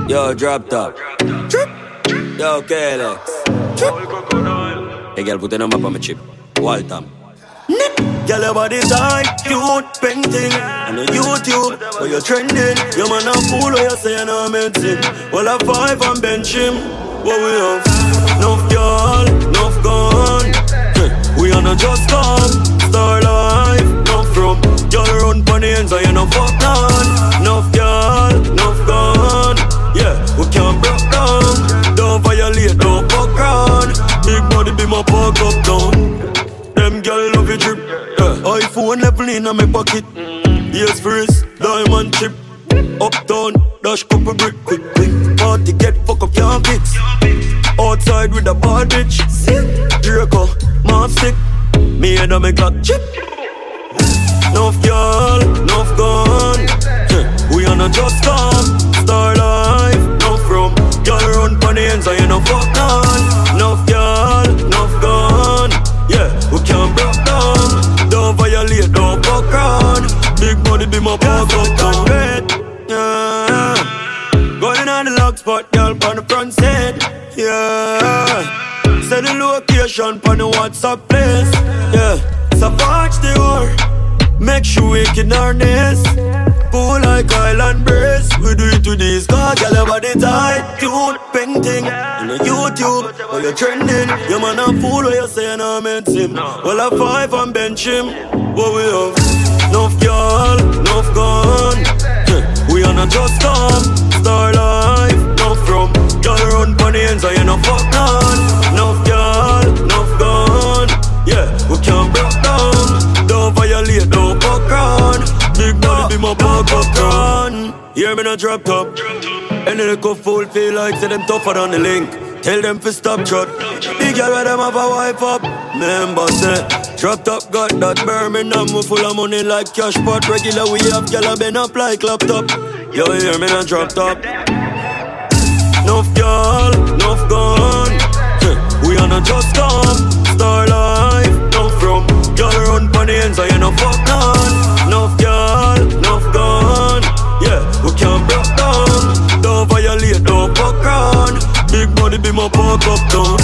Yo, drop top. Yo, KLX. Hey, girl, put a number on my chip. Waltham. Girl, your body tight, cute, painting. And on YouTube, where you trending. Your man a fool, where you say you're not medicine. Well, a 5 and bench him. What we have? Enough girl, enough gun. We are not just come. Star life, enough from. Girl run pon the ends and you no fuck none. Enough girl, enough gun. Yeah, we can't break down. Don't violate, don't fuck round. Big body be my park up down. Them girl love it drip. iPhone level in my pocket. Yes first, diamond chip. Uptown, dash couple brick. Quick, party get fuck up, can't fix. Outside with a bad bitch. Draco, mop stick. Me and a make a chip. Enough girl, enough gun. We are not just come. Star life, enough from. Girl run pon the ends and you no fuck none. Enough girl, enough gun. Yeah, we can't break down. Don't violate, don't fuck round. Big money be my park up down. Yeah, going on the lock spot, girl on the front seat. Yeah, send the location on the WhatsApp place. Yeah, so watch the war. Make sure we can harness. Cool like island breeze. We do it to this car, girl, your body tight. Cute, painting. On YouTube, where you trending. Your man a fool, where you say you're not medicine. Well, a 5 and bench him. What we have? Enough girl, enough gun. We are not just come. Star life, enough from. Girl run pon the ends and you no fuck none. Enough girl, enough gun. Yeah, we can't break down. Don't violate, don't fuck round. Big body be my park up run. Hear me no drop top. Any little fool feel like say them tougher than the link. Tell them to stop trot. Big girl where them have a wipe up. Member say drop top got that Birmingham. We full of money like cash pot. Regular we have girl been up like laptop. Yo hear me no drop top. Enough girl, enough gun. We are not just come. Star life, enough from. Girl run pon the ends and you no fuck none. Enough girl, enough gun. Yeah, we can't break down. Don't violate, don't fuck round. Big body be my park up down.